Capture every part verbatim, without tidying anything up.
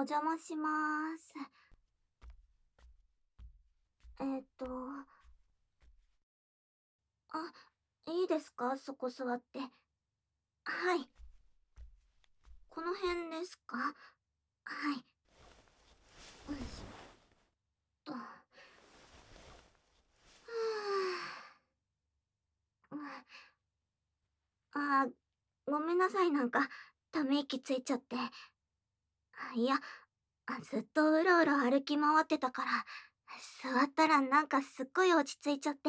邪魔しまーす。えーっと、あ、いいですか、そこ座って。はい。この辺ですか？はい。よいしょっと。はぁ。あー、ごめんなさい、なんか、ため息ついちゃって。あいや、あずっとうろうろ歩き回ってたから、座ったらなんかすっごい落ち着いちゃって。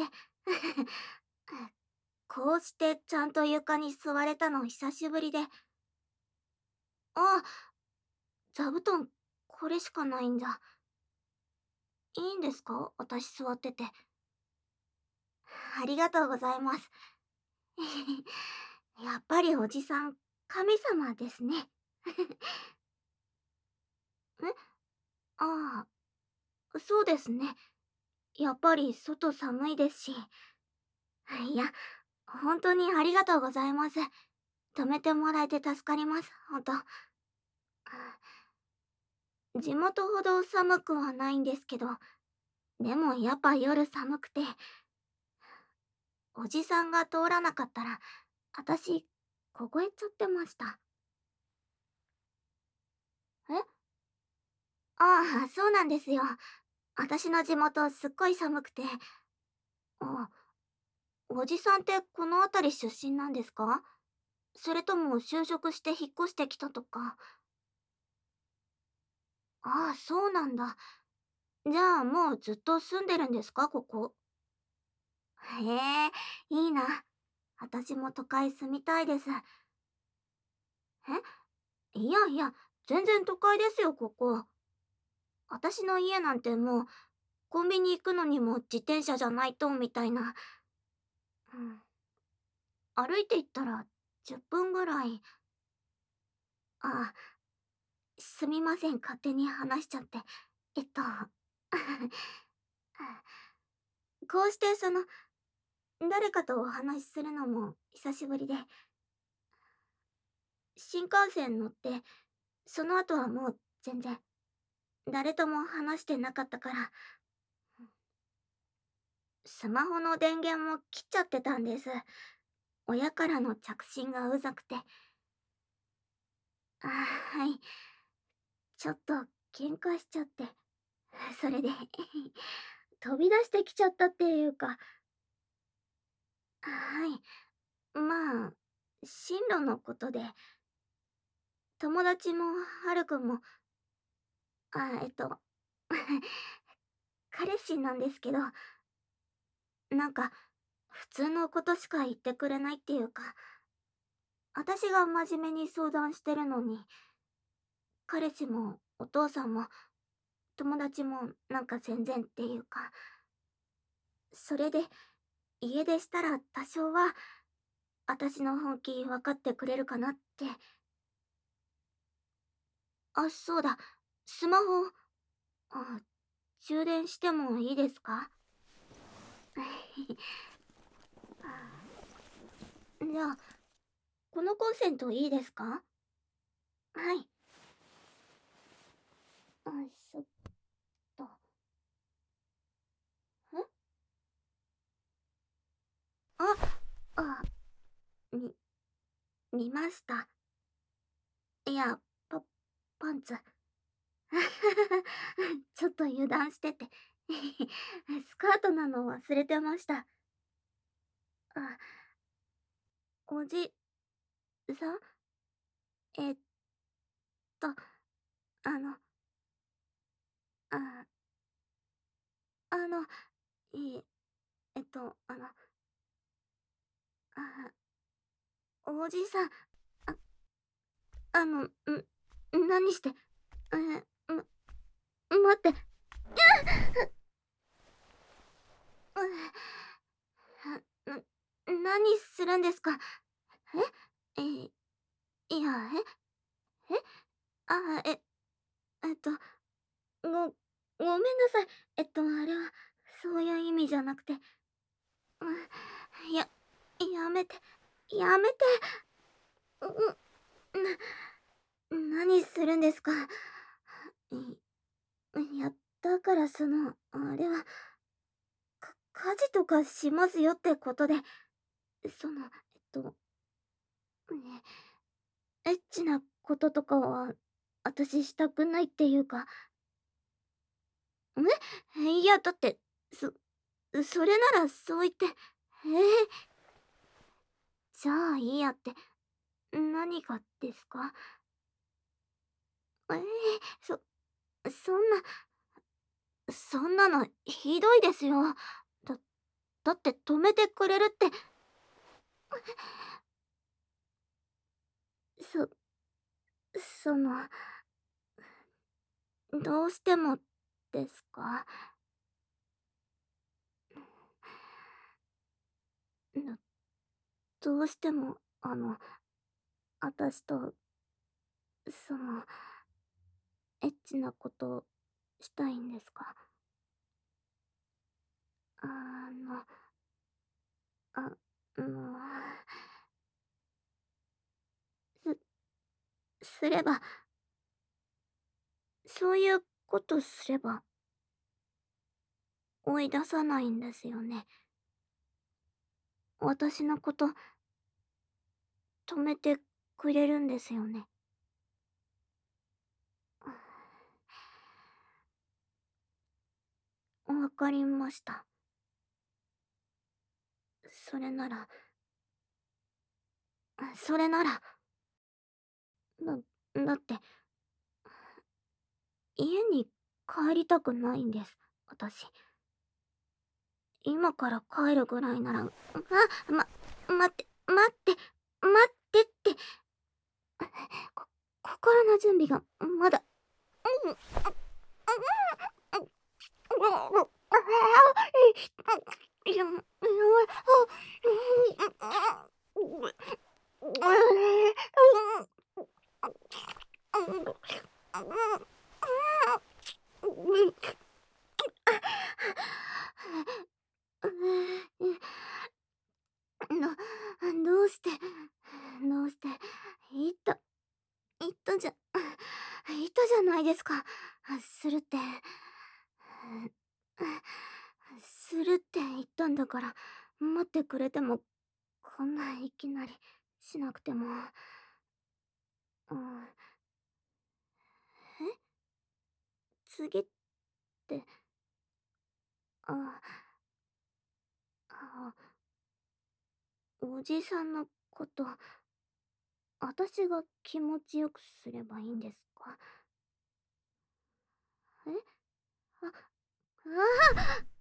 こうしてちゃんと床に座れたの久しぶりで。あ、座布団、これしかないんじゃ。いいんですか、私座ってて。ありがとうございます。やっぱりおじさん、神様ですね。え、ああ、そうですね。やっぱり外寒いですし。いや、本当にありがとうございます。止めてもらえて助かります、ほんと。地元ほど寒くはないんですけど、でもやっぱ夜寒くて、おじさんが通らなかったら、あたし、凍えちゃってました。え、ああ、そうなんですよ。あたしの地元すっごい寒くて。あ、おじさんってこの辺り出身なんですか？それとも就職して引っ越してきたとか。ああ、そうなんだ。じゃあもうずっと住んでるんですか、ここ。へえ、いいな。あたしも都会住みたいです。え、いやいや、全然都会ですよ、ここ。あたしの家なんてもう、コンビニ行くのにも自転車じゃないと、みたいな。うん。歩いて行ったらじゅっぷんぐらい。あ、すみません、勝手に話しちゃって。えっと、こうしてその、誰かとお話しするのも久しぶりで、新幹線乗って、その後はもう全然、誰とも話してなかったから、スマホの電源も切っちゃってたんです。親からの着信がうざくて。あ、はい。ちょっと喧嘩しちゃって。それで飛び出してきちゃったっていうか。はい。まあ、進路のことで、友達もはるくんも、あ、えっと、彼氏なんですけど、なんか、普通のことしか言ってくれないっていうか、私が真面目に相談してるのに、彼氏もお父さんも友達もなんか全然っていうか、それで家出したら多少は私の本気分かってくれるかなって。あ、そうだ、スマホ、あ、充電してもいいですか？じゃあ、このコンセントいいですか？はい。よいしょっと。え、あ、あ、み、見ました。いや、パ、パンツ。ちょっと油断してて。スカートなの忘れてました。あ、おじさん、えっと、あの、あ、あの、いえ、えっと、あの、あ、おじさん、あ、あの、ん、何して、え、ま、待って、うん、何するんですか？え、え、いや、え、え、あ、え、えっと、ご、ごめんなさい。えっと、あれは、そういう意味じゃなくて、うん、や、やめて、やめて、う、う、な、何するんですか？ いいや、だからその、あれは、か家事とかしますよってことで、その、えっと、えエッチなこととかは、私したくないっていうか。え？いや、だって、そそれならそう言って。ええ。じゃあいいやって、何がですか？ええ、そそんなそんなのひどいですよ。だだって止めてくれるって。そその、どうしてもですか？などうしても、あの、私と、その、エッチなことしたいんですか？あの、あの、すすればそういうことすれば追い出さないんですよね。私のこと止めてくれるんですよね。わかりました。それならそれならだだって家に帰りたくないんです、私。今から帰るぐらいなら、あ、ま、待って、待って、待ってって。こ心の準備がまだ。うん、あ、うん、うん、うん、ああ、いいや、うん、あ、うん、うん、などうしてどうして言った言ったじゃ言ったじゃないですか。するって。するって言ったんだから、待ってくれても、こんないきなりしなくても。うん。え？次って、ああ、おじさんのこと、私が気持ちよくすればいいんですか？え？あ、ああ！